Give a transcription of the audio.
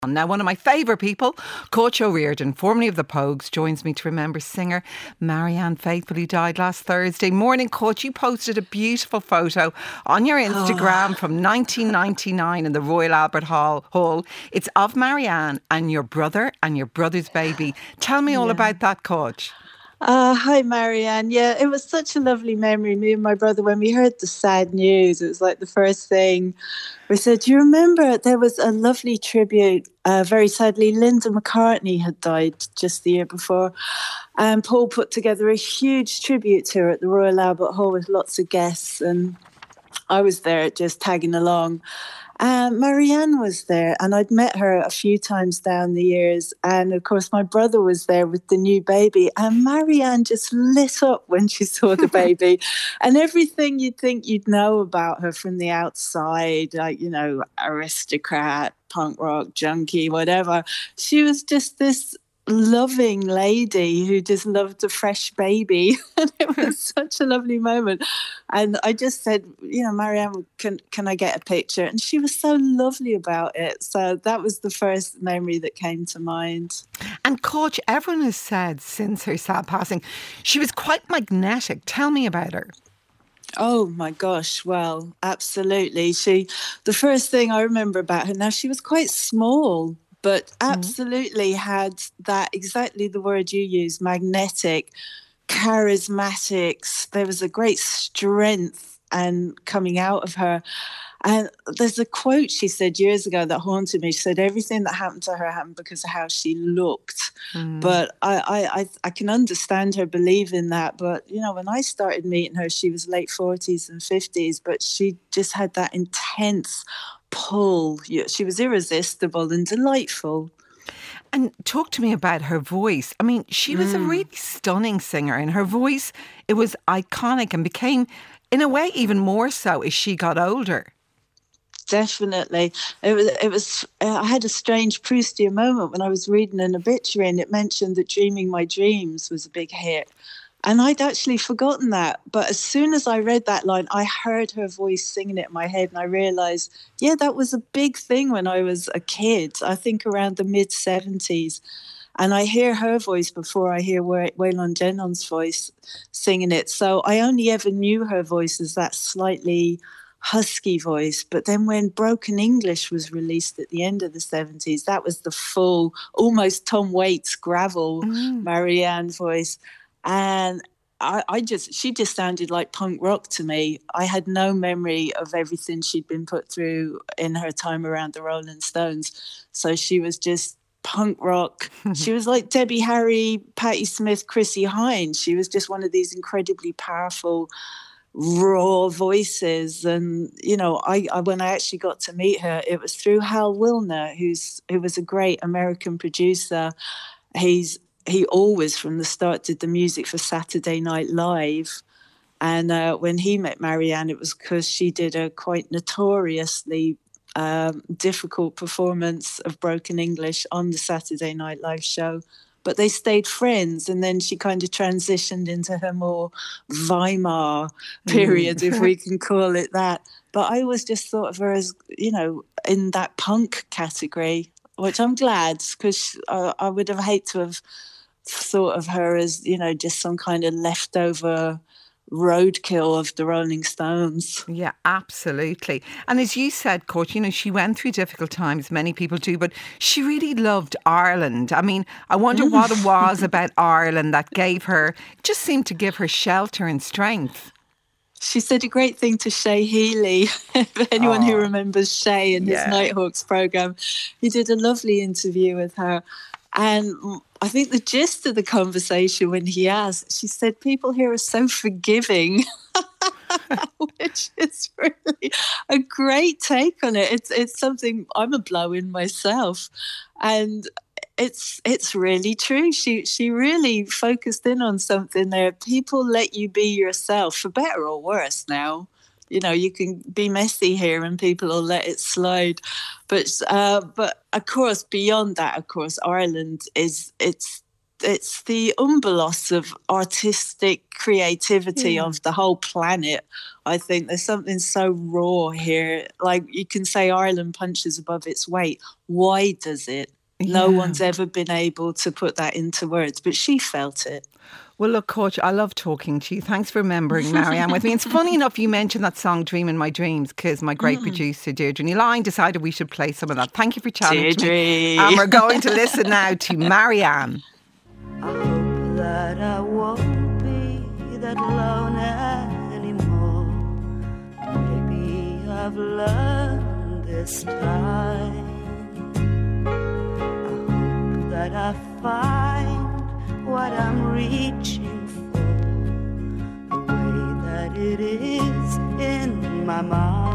Now, one of my favourite people, Coach O'Riordan, formerly of the Pogues, joins me to remember singer Marianne Faithfull, who died last Thursday morning. Coach, you posted a beautiful photo on your Instagram from 1999 in the Royal Albert Hall. It's of Marianne and your brother and your brother's baby. Tell me all about that, Coach. Hi, Marianne. Yeah, it was such a lovely memory. Me and my brother, when we heard the sad news, it was like the first thing we said, do you remember there was a lovely tribute? Very sadly, Linda McCartney had died just the year before. And Paul put together a huge tribute to her at the Royal Albert Hall with lots of guests. And I was there just tagging along. Marianne was there, and I'd met her a few times down the years. And of course, my brother was there with the new baby. And Marianne just lit up when she saw the baby. And everything you'd think you'd know about her from the outside, like, aristocrat, punk rock, junkie, whatever. She was just this loving lady who just loved a fresh baby. And it was such a lovely moment. And I just said, Marianne, can I get a picture? And she was so lovely about it. So that was the first memory that came to mind. And Coach, everyone has said since her sad passing, she was quite magnetic. Tell me about her. Oh my gosh, well, absolutely. The first thing I remember about her, now she was quite small, but absolutely had that, exactly the word you use, magnetic, charismatic. There was a great strength and coming out of her. And there's a quote she said years ago that haunted me. She said, everything that happened to her happened because of how she looked. But I can understand her believing that. But, when I started meeting her, she was late 40s and 50s, but she just had that intense pull. She was irresistible and delightful. And talk to me about her voice. I mean, she was a really stunning singer, and her voice, it was iconic and became, in a way, even more so as she got older. Definitely. It was. I had a strange Proustian moment when I was reading an obituary, and it mentioned that Dreaming My Dreams was a big hit. And I'd actually forgotten that. But as soon as I read that line, I heard her voice singing it in my head. And I realised, that was a big thing when I was a kid, I think around the mid-70s. And I hear her voice before I hear Waylon Jennings' voice singing it. So I only ever knew her voice as that slightly husky voice. But then when Broken English was released at the end of the 70s, that was the full, almost Tom Waits gravel Marianne voice. And she just sounded like punk rock to me. I had no memory of everything she'd been put through in her time around the Rolling Stones. So she was just punk rock. She was like Debbie Harry, Patti Smith, Chrissie Hynde. She was just one of these incredibly powerful, raw voices. And, when I actually got to meet her, it was through Hal Wilner, who was a great American producer. He always, from the start, did the music for Saturday Night Live. And when he met Marianne, it was because she did a quite notoriously difficult performance of Broken English on the Saturday Night Live show. But they stayed friends, and then she kind of transitioned into her more Weimar period, if we can call it that. But I always just thought of her as, in that punk category, which I'm glad, because I would have hated to have thought of her as, just some kind of leftover roadkill of the Rolling Stones. Yeah, absolutely. And as you said, Coach, she went through difficult times, many people do, but she really loved Ireland. I mean, I wonder what it was about Ireland that just seemed to give her shelter and strength. She said a great thing to Shay Healy. If anyone who remembers Shay and his Nighthawks programme, he did a lovely interview with her. And I think the gist of the conversation when he asked, she said, people here are so forgiving, which is really a great take on it. It's something I'm a blow-in myself. And it's really true. She really focused in on something there. People let you be yourself, for better or worse now. You can be messy here and people will let it slide. But of course, beyond that, of course, Ireland it's it's the umbelos of artistic creativity of the whole planet. I think there's something so raw here. Like, you can say Ireland punches above its weight. Why does it? No one's ever been able to put that into words, but she felt it. Well, look, Coach, I love talking to you. Thanks for remembering Marianne with me. It's funny enough you mentioned that song Dreaming My Dreams, because my great producer Deirdre Neeline decided we should play some of that. Thank you for chatting to me. And we're going to listen now to Marianne. I hope that I won't be that alone anymore. Maybe I've learned this time. I hope that I find what I'm reaching for, the way that it is in my mind.